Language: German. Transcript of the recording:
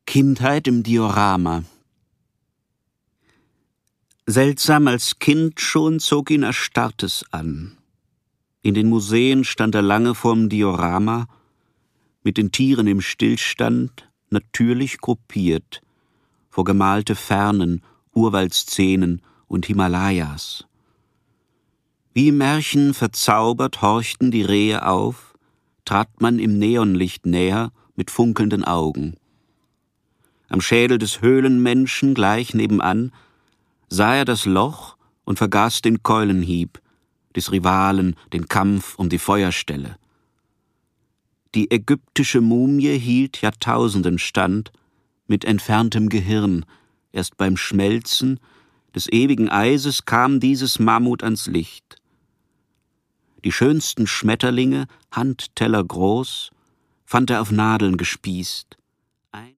Kindheit im Diorama. Seltsam als Kind schon zog ihn Erstarrtes an. In den Museen stand er lange vorm Diorama, mit den Tieren im Stillstand, natürlich gruppiert, vor gemalte Fernen, Urwaldszenen und Himalayas. Wie im Märchen verzaubert horchten die Rehe auf, trat man im Neonlicht näher mit funkelnden Augen. Am Schädel des Höhlenmenschen gleich nebenan sah er das Loch und vergaß den Keulenhieb, des Rivalen, den Kampf um die Feuerstelle. Die ägyptische Mumie hielt Jahrtausenden stand, mit entferntem Gehirn. Erst beim Schmelzen des ewigen Eises kam dieses Mammut ans Licht. Die schönsten Schmetterlinge, Handteller groß, fand er auf Nadeln gespießt.